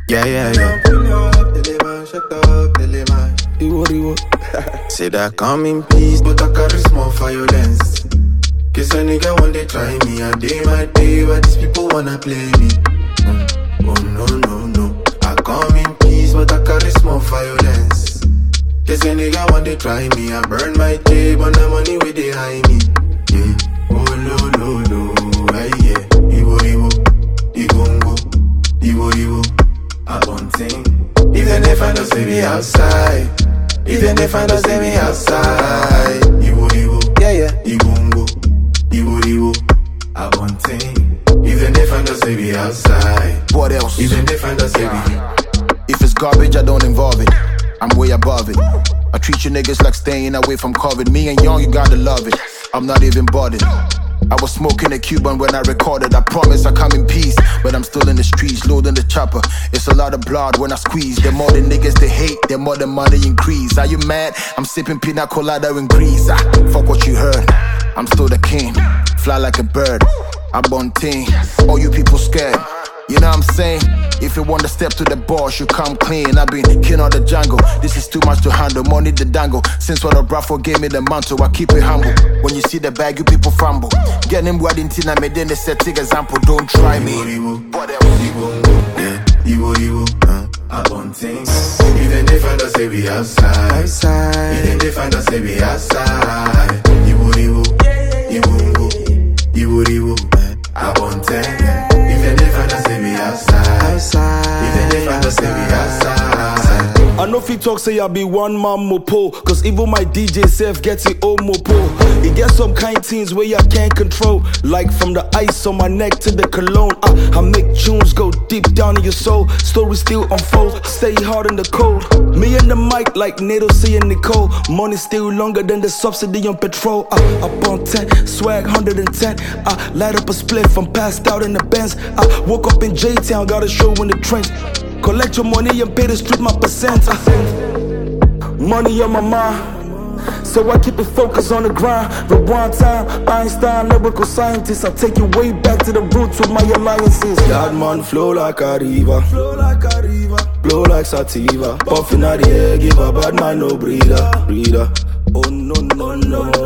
Yeah, yeah, yeah. Say that come in peace, but I carry small violence. Cause a nigga when they try me, a day my day, but these people wanna play me. Oh no, no, no. I come in peace, but I carry small violence. Cause a nigga when they try me, I burn my day, but the money where they hide me. Yeah. Oh no, no, no. Aye, yeah. Iwo, Iwo, Igongo, Iwo, Iwo. I won't think. Even if I don't see me outside. Even if I don't see me outside. Iwo, Iwo, yeah, yeah. Igongo, Iwo, Iwo. I won't think. Even if I don't see me outside. What else? Even if I don't see me. If it's garbage, I don't involve it. I'm way above it. I treat you niggas like staying away from COVID. Me and young, you gotta love it. I'm not even bothered. I was smoking a Cuban when I recorded. I promise I come in peace, but I'm still in the streets, loading the chopper. It's a lot of blood when I squeeze. The more the niggas they hate, the more the money increase. Are you mad? I'm sipping pina colada in Greece. Fuck what you heard. I'm still the king, fly like a bird. I born team. All you people scared. You know what I'm saying? If you want to step to the boss, you come clean. I've been king of the jungle. This is too much to handle. Money the dangle. Since what a Brafo gave me the mantle, I keep it humble. When you see the bag, you people fumble. Get him what in tina made then set example. Don't try me. What else? Yeah, Iwo, Iwo. I want things. Even if I don't say we outside. Even if I don't say we outside. Iwo, Iwo, Iwo, Iwo, Iwo. I want things. Even if I don't say we outside. Even if I don't say we outside. I know if you talk say I be one man mopo. Cause even my DJ self gets it all mopo. It gets some kind things where I can't control. Like from the ice on my neck to the cologne. I make tunes go deep down in your soul. Story still unfold, stay hard in the cold. Me and the mic like NATO seeing Nicole. Money still longer than the subsidy on petrol. Up on 10, swag 110. I light up a spliff, I'm passed out in the Benz. I woke up in J-Town, got a show in the trench. Collect your money and pay the street my percent. Money on my mind, so I keep it focused on the grind. Rewind time, Einstein, lyrical scientist. I take you way back to the roots with my alliances. That man flow like a river, blow like sativa. Puffing out the air, give a bad man no breather. Oh no, no, no.